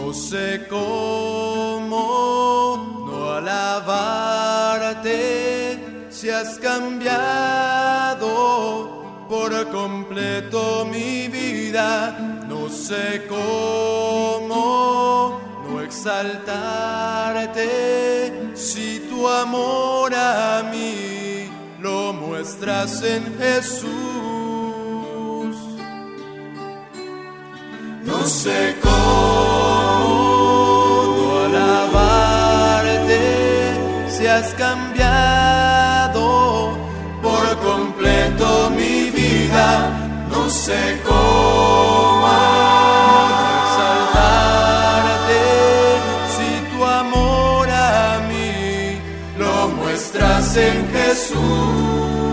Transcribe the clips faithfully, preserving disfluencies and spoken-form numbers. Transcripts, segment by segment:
No sé cómo no alabarte si has cambiado por completo mi vida. No sé cómo no exaltarte si tu amor a mí lo muestras en Jesús. No sé cómo no alabarte si has cambiado por completo mi vida. No sé cómo exaltarte si tu amor a mí lo muestras en Jesús.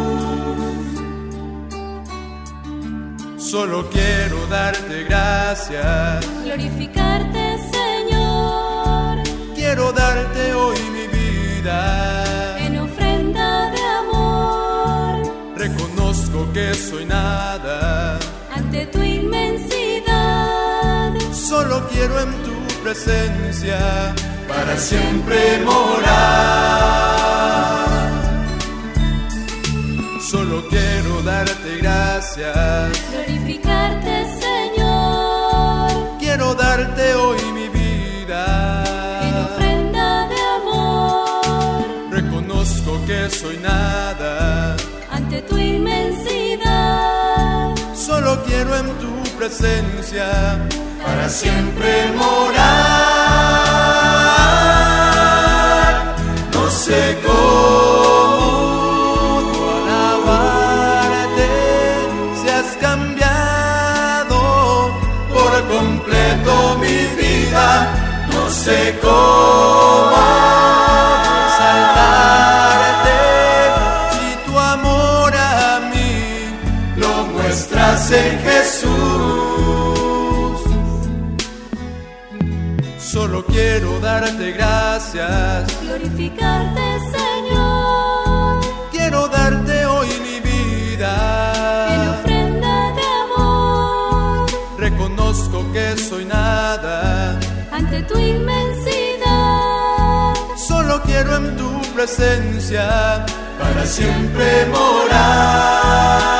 Solo quiero darte gracias, glorificarte, Señor. Quiero darte hoy mi vida en ofrenda de amor. Reconozco que soy nada ante tu inmensidad. Solo quiero en tu presencia para siempre morar. Solo quiero darte gracias, glorificarte, Señor. Quiero darte hoy mi vida en ofrenda de amor. Reconozco que soy nada ante tu inmensidad. Solo quiero en tu presencia para siempre morar. No sé cómo completo mi vida. No sé cómo exaltarte si tu amor a mí lo muestras en Jesús. Solo quiero darte gracias, glorificarte, Señor. Quiero darte hoy mi vida en ofrenda de amor. Reconozco que soy nada ante tu inmensidad. Solo quiero en tu presencia para siempre morar.